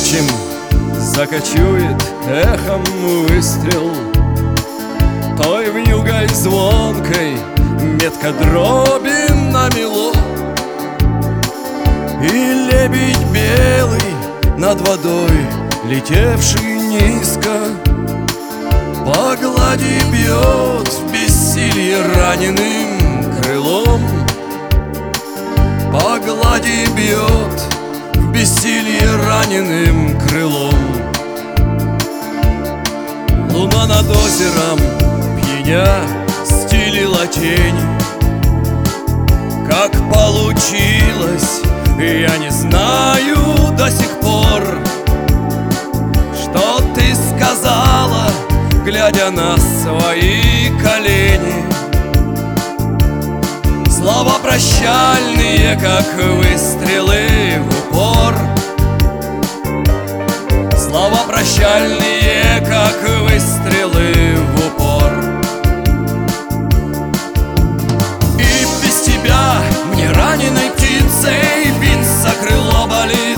Впрочем, закочует эхом выстрел той вьюгой звонкой, метко дроби намело. И лебедь белый над водой, летевший низко, по глади бьет в бессилье раненым крылом. По глади бьет в бессилье раненым крылом. Луна над озером пьяня стелила тень. Как получилось, я не знаю до сих пор, что ты сказала, глядя на свои колени. Слова прощальные, как выстрелы в упор. Слова прощальные, как выстрелы в упор. И без тебя мне раненой птицей биться крыло болит.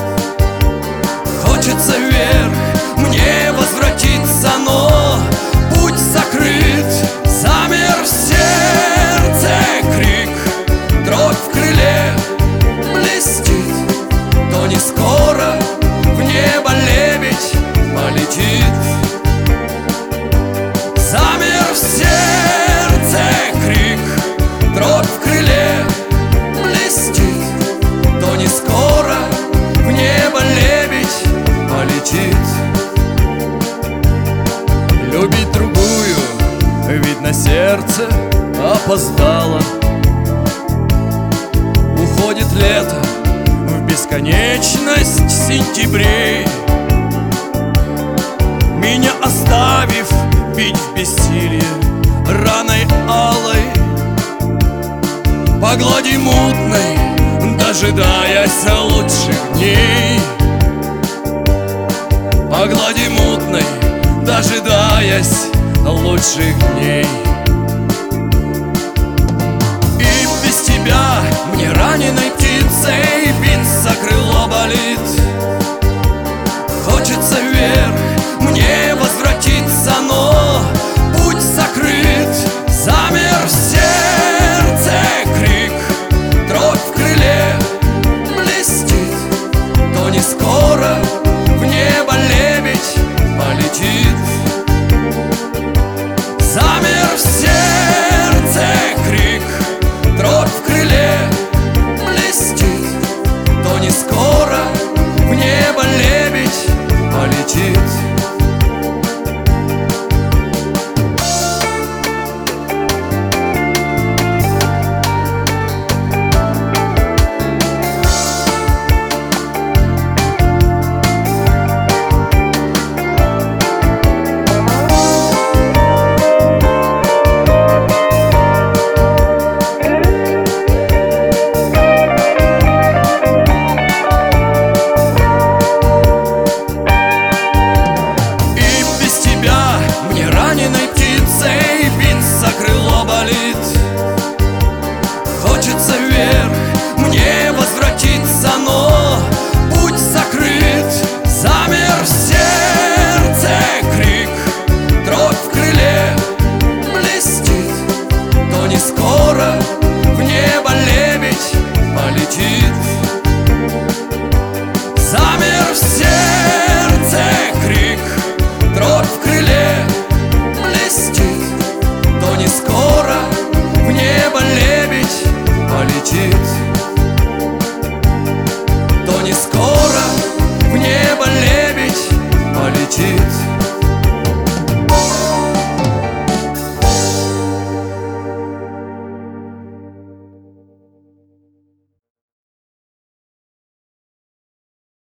Хочется вверх мне возвратиться, но путь закрыт. Замер в сердце крик, дробь в крыле блестит. То не скоро в небо лебедь полетит. Замер в сердце крик, дробь в крыле блестит. То не скоро в небо лебедь полетит. Любить другую, видно, сердце опоздало. Уходит лето в бесконечность сентябрей, меня оставив бить в бессилье раной алой. По глади мутной, дожидаясь лучших дней. По глади мутной, дожидаясь лучших дней. И без тебя мне раненой птицей биться крыло болит.